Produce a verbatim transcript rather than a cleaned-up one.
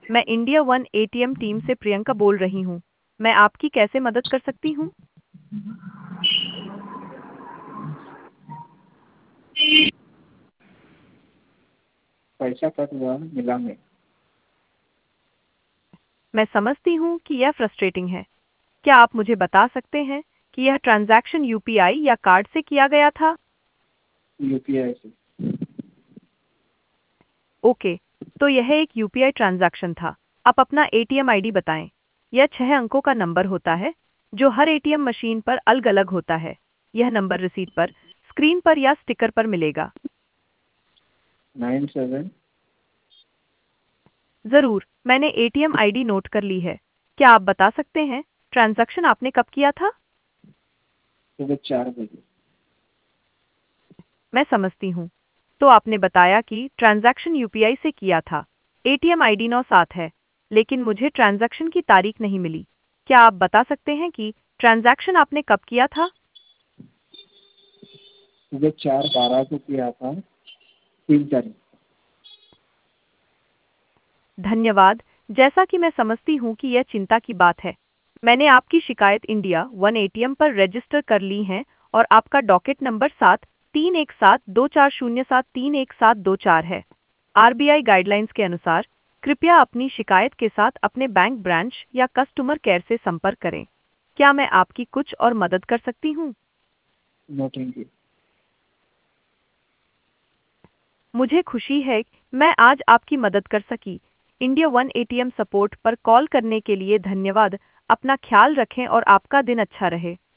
मैं India one ATM team से प्रियंका बोल रही हूँ। मैं आपकी कैसे मदद कर सकती हूँ? पैसा कट हुआ मिला में। मैं समझती हूँ कि यह फ्रस्ट्रेटिंग है। क्या आप मुझे बता सकते हैं कि यह ट्रांजैक्शन यूपीआई या कार्ड से किया गया था? यूपीआई से। ओके, तो यह एक यूपीआई ट्रांजैक्शन था। आप अपना एटीएम आईडी बताएं। यह छह अंकों का नंबर होता है जो हर एटीएम मशीन पर अलग-अलग होता है। यह नंबर रसीद पर, स्क्रीन पर या स्टिकर पर मिलेगा। Nine seven. जरूर, मैंने एटीएम आईडी नोट कर ली है। क्या आप बता सकते हैं ट्रांजैक्शन आपने कब किया था? सुबह चार बजे। मैं समझती हूँ। तो आपने बताया कि ट्रांजैक्शन यूपीआई से किया था। एटीएम आईडी नौ सात है, लेकिन मुझे ट्रांजैक्शन की तारीख नहीं मिली। क्या आप बता सकते हैं कि ट्रांजैक्शन आपने कब किया था? सुबह चार बारह को किया था। तीन तारीख। धन्यवाद। जैसा कि मैं समझती हूँ कि यह चिंता की बात है। मैंने आपकी शिकायत इंडिया वन एटीएम पर रजिस्टर कर ली है और आपका डॉकेट नंबर सात तीन एक सात दो चार शून्य सात तीन एक सात दो चार है। आरबीआई गाइडलाइंस के अनुसार कृपया अपनी शिकायत के साथ अपने बैंक ब्रांच या कस्टमर केयर से संपर्क करें। क्या मैं आपकी कुछ और मदद कर सकती हूँ? No thank you. मुझे खुशी है कि मैं आज आपकी मदद कर सकी। इंडिया वन एटीएम सपोर्ट पर कॉल करने के लिए धन्यवाद। अपना ख्याल रखें और आपका दिन अच्छा रहे।